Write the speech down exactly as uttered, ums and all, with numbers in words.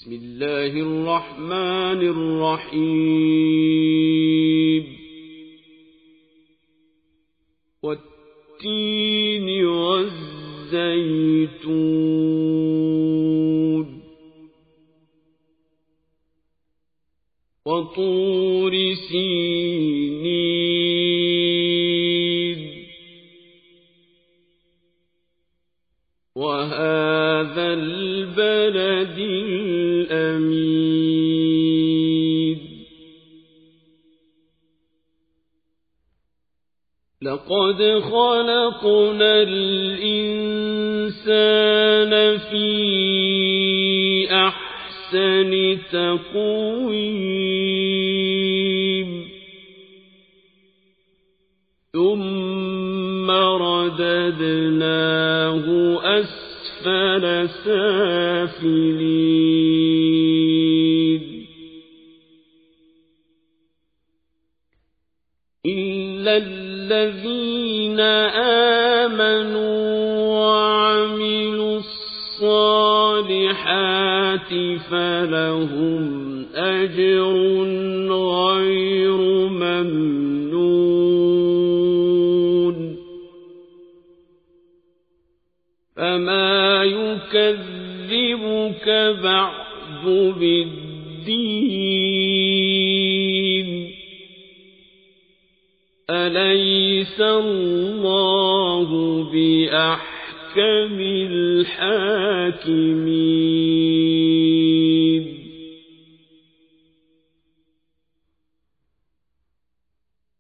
بسم الله الرحمن الرحيم والتين والزيتون وطور سينين وهذا البلد الأمين لقد خلقنا الإنسان في أحسن تقويم ثم رددناه أسفل سافلين إلا الذين آمنوا وعملوا الصالحات فلهم أجر غير ممنون فما يكذبك بعد بالدين أليس الله بأحكم الحاكمين